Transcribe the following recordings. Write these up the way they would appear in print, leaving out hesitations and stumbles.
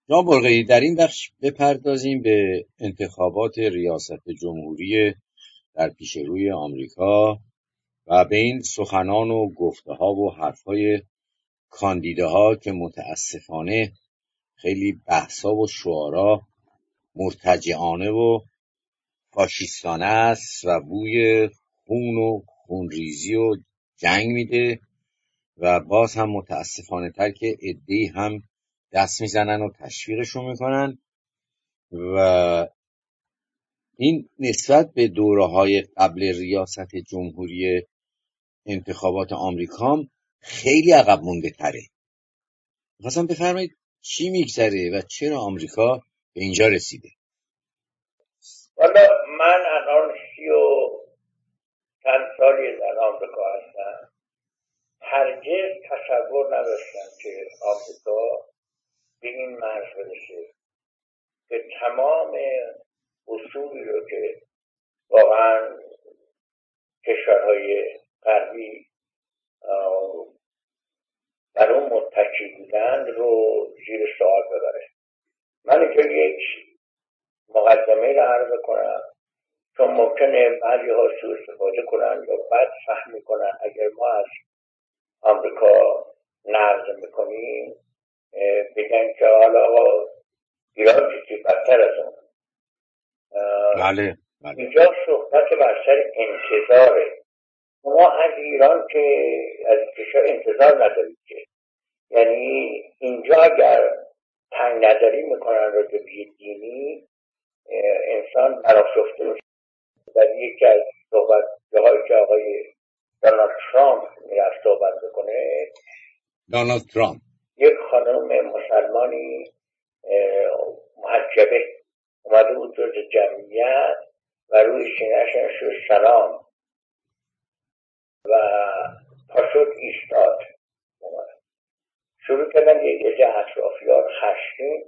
جناب مرغی، در این بخش بپردازیم به انتخابات ریاست جمهوری در پیش روی آمریکا و به این سخنان و گفته ها و حرف های کاندیداها که متاسفانه خیلی بحثا و شعارا مرتجعانه و فاشیستانه است و بوی خون و خونریزی و جنگ میده و باز هم متاسفانه تر که عده‌ای هم دست میزنن و تشویقشون میکنن و این نسبت به دوره‌های قبل ریاست جمهوری انتخابات آمریکا خیلی عقب مونده تره. می‌خواستم بفرمایید چی میگذره و چرا آمریکا به اینجا رسیده؟ والا من الان 30 و چند سالی در آمریکا هستم. هرگز تصور نداشتم که آمریکا به این مرز برسه که تمام اصولی رو که واقعا کشورهای غربی بر اون متکی بودند رو زیر سوال ببره. من اینجا یک مقدمه رو عرض کنم چون ممکنه بعضی ها سوء استفاده کنن یا بد فهم کنن. اگر ما از آمریکا نقد میکنیم بگن که حالا ایران چیزی بدتر از اون. بله. اینجا صحبت بر سر انتظاره. ما از ایران که از کشور انتظار نداریم که، یعنی اینجا اگر تنگ نظری میکنن راجع به دینی انسان برآشفته میشه. در یکی از صحبت‌هایی که آقای دونالد ترامپ میرفت صحبت بکنه، دونالد ترامپ یک خانم مسلمانی محجبه اومده بود جز جمعیت و روی سینه‌اش نوشته سلام و پاشد ایستاد. شروع کردن یک عده اطرافیان خشمگین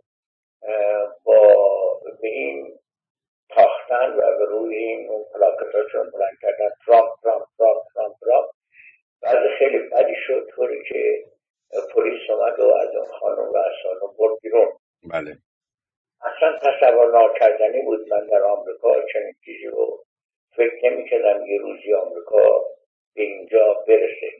به این تاختن و به روی این اون پلاکتاشون بلند کردن ترامپ ترامپ ترامپ ترامپ ترامپ. بعد خیلی بدی شد طوری که پلیس اومد و از اون خانم و از سالن برد بیرون. بله. اصلا تصور ناکردنی بود. من در آمریکا چنین چیزی رو فکر نمی‌کردم یه روزی آمریکا به اینجا برسه.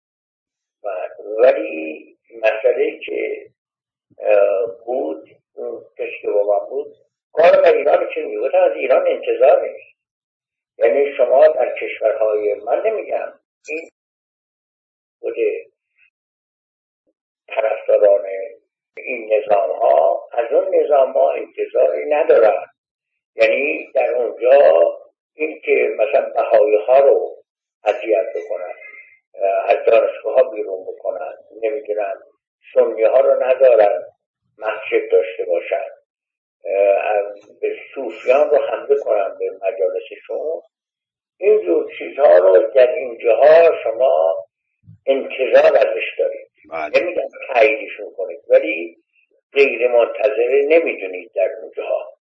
ولی مسئله که بود کسی که با من بود کار در ایران چی میگوید از ایران انتظار نیست. یعنی شما در کشورهای من نمیگم این بوده طرفداران این نظام ها از اون نظام ها انتظاری ندارن. یعنی در اونجا این که مثلا بهایی ها رو اذیت بکنن، از دانشگاه ها بیرون بکنن، نمیدونم سنی ها رو ندارن مسجد داشته باشن، به صوفیان رو حمله کنن به مجالسشون، اینجور چیزها رو در اینجاها شما انتظار ازش دارید. نمیدونم تاییدشون کنید ولی غیر منتظره نمیدونید در اونجاها.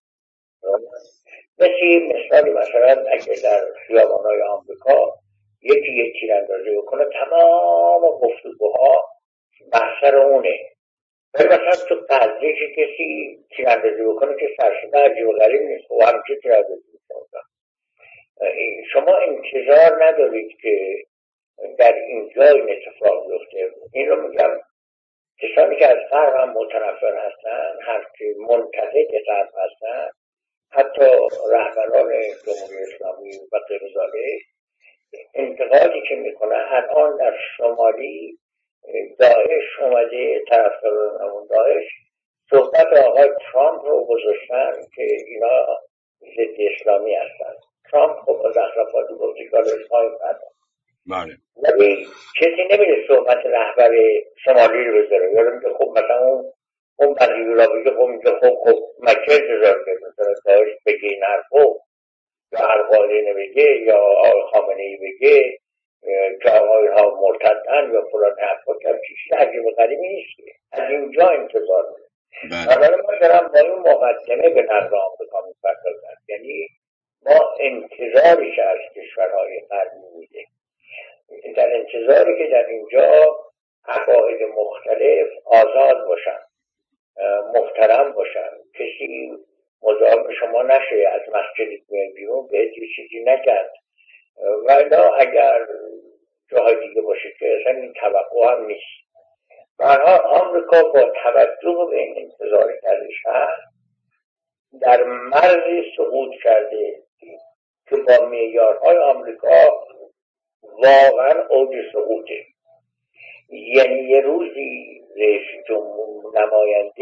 مثلا اگر در خیابان‌های آمریکا یکی یک تیراندازی بکنه تمام گفتگوها بحث اونه. ولی مثلا تو قضیه که کسی تیراندازی بکنه که سرشده عجیب و غریب نیست و همچه تیراندازی بکنه. شما انتظار ندارید که در اینجا این اتفاق بیفته. این رو میگم کسانی که از غرب هم متنفر هستن، هر که منتقد غرب هستن، حتی رهبران جمهوری اسلامی و غیر ذالک، انتقادی که میکنه الان در شمالی داعش اومده، طرفداران اون داعش صحبت آقای ترامپ رو گذاشتن که اینا ضد اسلامی هستن. ترامپ خب مزخرفاتی گفتی که اسلامی هستن. بله. ولی کسی نمیره صحبت رهبر شمالی رو بذاره. یعنی میگه خب مثلا اون بدیوی را بگه خب میگه خب مکه انتظار که مثلا داعش بگه این حرفو یا القاعده بگه یا آقای خامنه‌ای بگه که آقای ها مرتدن یا فلان حرفا که چیزی عجیب و غریبی نیست. از اینجا انتظار میره. ولی ما دارم با این مقدمه به نظر آمریکا میپردازن. یعنی ما انتظارش از کشورهای غربی میده، در انتظاری که در اینجا عقاید مختلف آزاد باشن. محترم باشن، کسی مزاحم شما نشه، از مسجد میای بیرون بهت یه چیزی نگن و الا اگر جاهای دیگه باشه که اصلا این توقع هم نیست. برها آمریکا با توجه به این انتظار ازش هست در مرز سقوط کرده که با معیارهای آمریکا واقعا اوج سقوطه. یعنی یه روزی رئیس جمهور، نماینده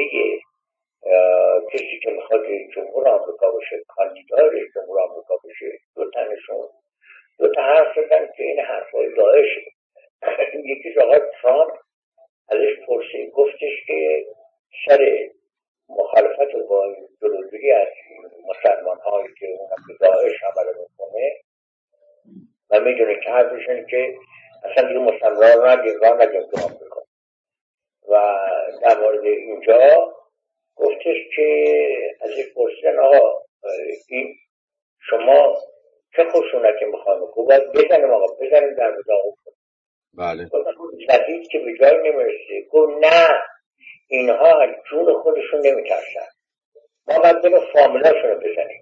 کسی که میخواد رئیس جمهور آمریکا باشه، کاندیدای رئیس جمهور آمریکا باشه، دو تا حرف زدن که این حرفای داعشه. یکی آقای ترامپ ازش پرسید، گفتش که سر مخالفت با جلوگیری از مسلمان هایی که اونم به داعش عمل میکنه و میدونه که حرفشون که اصلا دیگه مسلمان رو نگیم تو آمریکا، و در مورد اینجا گفتش که ازش پرسیدن آقا این شما چه خشونتی میخوایم بکنم؟ باید بزنیم آقا، بزنیم در مداغو کنیم. بله. زدید که به جای نمیرسه. گفت نه، اینها از جون خودشون نمیترسن، ما باید بریم فامیلاشون رو بزنیم.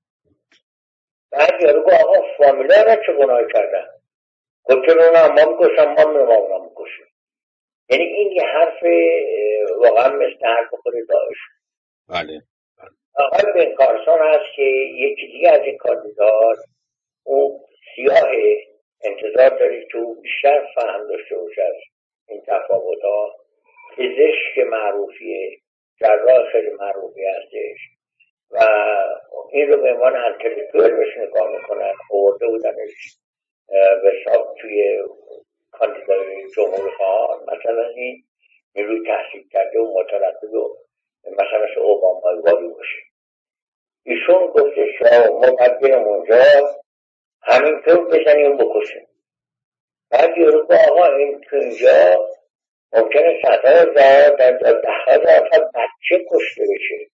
بعد یارو گفت آقا فامیلا را چه گناهی کردن؟ گفت چون اونا ما میکشن، ما اونا میکشیم. یعنی این یه حرف واقعا مثل حرف خود داعش. بله. آقای بن کارسون هست که یکی دیگه از این کاندیدات، اون سیاه، انتظار دارید که او بیشتر فهم داشته باشه از این تفاوت ها. پزشک معروفیه، جراح خیلی معروفی هستش و این رو به عنوان انتلیکتوئل بهش نگاه میکنن. آورده بودنش به حساب توی کاندیدای جمهوری خواهان، مثلا این نیروی تحصیل کرده و متردد و مثلا مثل اوباما واری باشه. ایشون گفتش ما باید بریم اونجا همینطور بزنیم بکشیم. بعد یورو با آقا این تو اینجا ممکنه صدها در ده هزار بچه کشته بشه.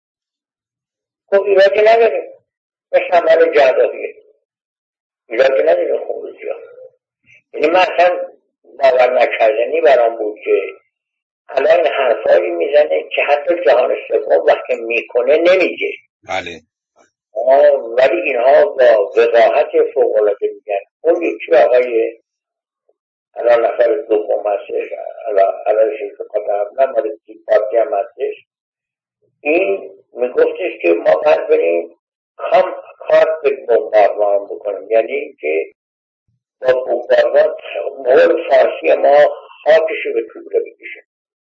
خب ایرادی نداره، مثل عمل جراحیه، ایرادی نداره خروجی ها. یعنی من اصلا باور نکردنی برام بود که الان حرفایی میزنه که حتی جهان سوم وقتی میکنه نمیگه. بله. ولی اینها با وقاحت فوق‌العاده میگن. اون یکی آقای الان نفر دوم هستش، الان شرکت هم مال تی پارتی هم هستش، این میگفتش که ما باید بریم کارت به بمباردمان بکنیم. یعنی اینکه با بمباردمان مول فارسی ما خاکشو به توله بکشیم.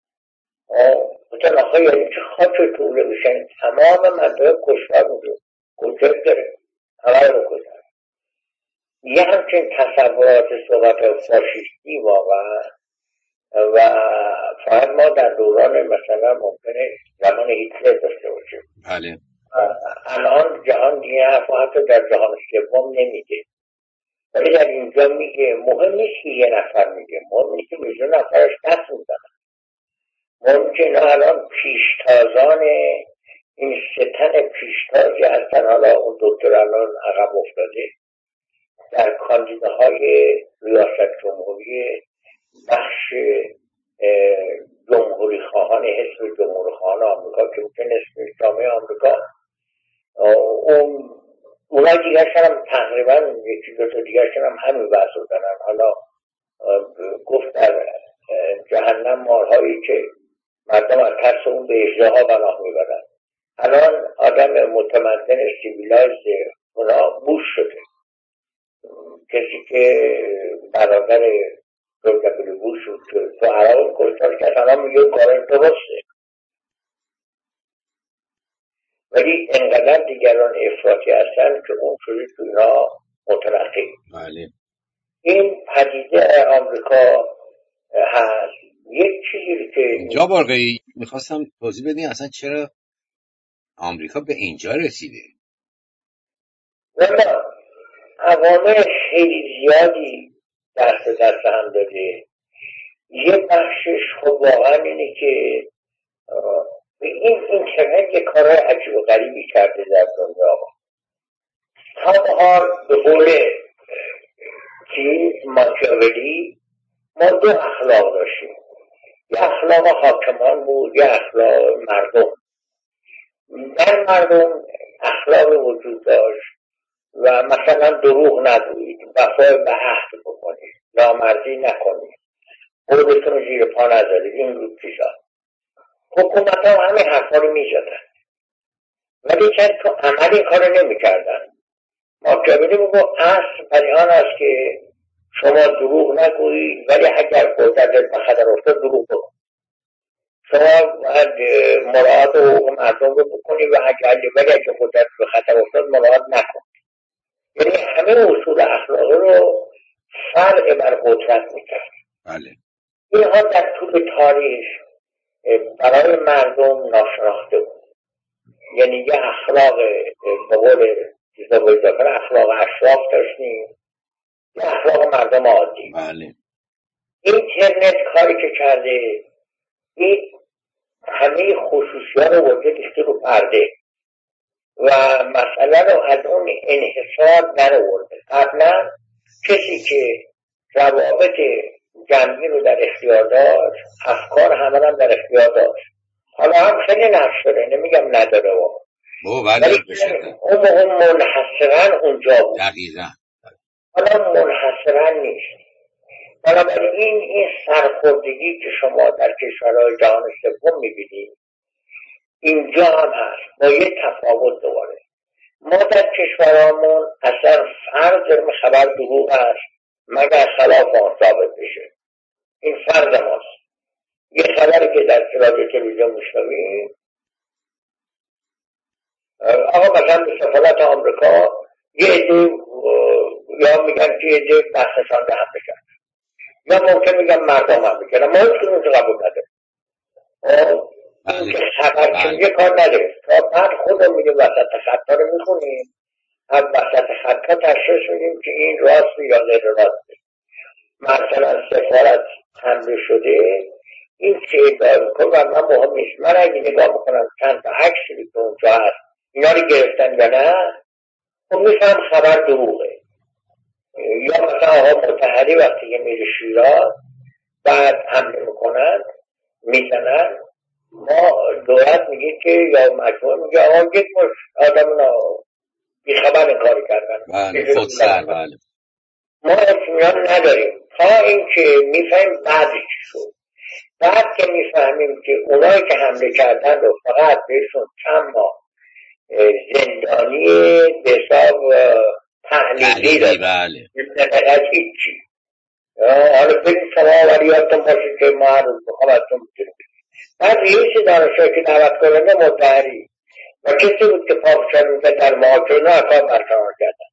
مثلا آخه یعنی که خاک به توله بشن تمام منطقه کشور میده، کشت داره، همه رو کشت. یه همچین تصورات صحبت فاشیستی واقعا و فقط ما در دوران مثلا ممکنه زمان هیتلر داشته باشیم. بله. الان جهان دیگه حتی در جهان سوم نمیگه، ولی در اینجا میگه. مهم نیست که یه نفر میگه، مهم نیست که میلیون نفرش دست میزنن. مهم که اینا الان پیشتازان این ستن پیشتازی هستن. حالا اون دکتر الان عقب افتاده در کاندیداهای ریاست جمهوری بخش جمهوری خواهان حزب جمهوری خواهان آمریکا که ممکن نصف جامعه آمریکا، اونها دیگرشن هم تقریبا یکی دو تا دیگرشن هم همین وضع دارن. حالا گفت در جهنم مارهایی که مردم از ترس اون به اجراها پناه میبرن. الان آدم متمدن سیویلایز اونا بوش شده، کسی که برادر جورج دبلیو بوش تو عراق کشتار که اصلا میگه کار درسته، ولی انقدر دیگران افراطی هستن که اون شده تو اینا مترقی. بله. این پدیده آمریکا هست. یک چیزی که اینجا واقعی میخواستم توضیح بدین اصلا چرا آمریکا به اینجا رسیده. والا عوامل خیلی زیادی دست هم داده. یه بخشش خب واقعا اینه که این اینترنت یه کارهای عجیب و غریبی کرده در دنیا. تا به قول ماکیاولی ما دو اخلاق داشتیم. یه اخلاق حاکمان بود، یه اخلاق مردم. در مردم اخلاق وجود داشت و مثلا دروغ نگویید، وفای به عهد بکنید، نامردی نکنید، قولتون رو زیر پا نذارید. این بود چیزا. حکومت ها همه حرفا رو میزدن ولی چند تو عمل این کار رو نمیکردن. ماکیاولی میگو اصل پریان است که شما دروغ نگویید ولی اگر قدرت به خطر افتاد دروغ بگو. شما باید مراعات حقوق مردم رو بکنید و اگر قدرت به خطر افتاد مراعات نکنید. یعنی همه اصول اخلاقی رو فرع بر قدرت میکرد. بله. اینها در طول تاریخ برای مردم ناشناخته بود. یعنی یه اخلاق به قول اخلاق اشراف داشتیم، یه اخلاق مردم عادی. بله. اینترنت کاری که کرده این همه خصوصیات رو وجود ریخته رو پرده و مسئله رو از اون انحصار درآورده. قبلا کسی که روابط جمعی رو در اختیار داشت، افکار همه هم در اختیار داشت. حالا هم خیلی نقش داره، نمیگم نداره ولی اون موقع منحصرا اونجا بود. دقیقا. حالا منحصرا نیست. بنابراین این سرخوردگی که شما در کشورهای جهان سوم میبینید اینجا هم هست با یه تفاوت دوباره. ما در کشورهامون اصلا فرض داریم خبر دروغ است مگر خلاف آن ثابت بشه. این فرض ماست. یه خبری که در رادیو تلویزیون میشنویم آقا مثلا به سفارت آمریکا یه عده یا میگن که یه عده دستشان به هم بکن یا ممکن میگن مردم هم بکنن. ما هیچ کنون که قبول نداریم. این که خبرچینی کار نداریم تا بعد خودم میگیم وسط خطا رو میخونیم، از وسط خطا تشخیص میدیم که این راست یا غیر راسته. مثلا سفارت حمله شده این چه ادعا میکنه و من مهم نیست. من اگه نگاه میکنم چند تا عکسی که اونجا هست اینا رو گرفتن یا نه خب میفهم خبر دروغه. یا مثلا آقا مطهری وقتی که میره شیراز بعد حمله میکنن میزنن، ما دولت میگه که یا مجموعه میگه آقا یک مش آدم بیخبر این کاری کردن. بله خودسر. بله. ما اطمینان نداریم تا اینکه میفهمیم بعدی چی شد. بعد که میفهمیم که اونایی که حمله کردن رو فقط بهشون چند ماه زندانی به حساب تحلیلی داد. بله. نتیجه هیچی. حالا بریم شما ولیاتون باشید که ما هر روز بخوام از تون بکنیم. بعد رئیس دانشگاه که دعوت کننده مطهری و کسی بود که پاکشان میزد در محاکمه اکار برقرار کردن.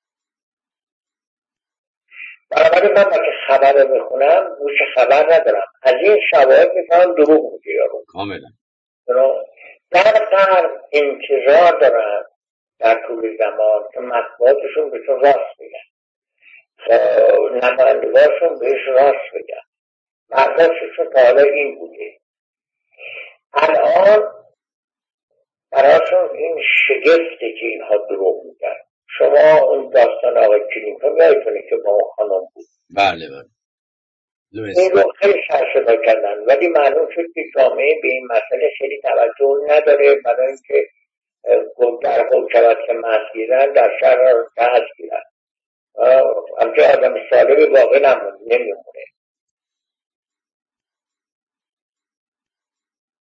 بنابراین من که خبر رو بخونم گوش خبر ندارم، از این شواهد میفهم دروغ میگه یارو. کاملا. در قرن انتظار دارن در طول زمان که مطبوعاتشون بهشون راست بگن، نمایندگارشون بهش راست بگن. مرداششون تا حالا این بوده. الان براشون این شگفته که اینها دروغ میگن. شما اون داستان آقای کلینتون یادتونه که با اون خانم بود. بله بله. این رو خیلی سرشدا کردن ولی معلوم شد که جامعه به این مسئله خیلی توجه نداره، برای اینکه در حکومت که مست گیرن در شهر رو دست گیرن. همچه آدم سالمی واقع نمیمونه.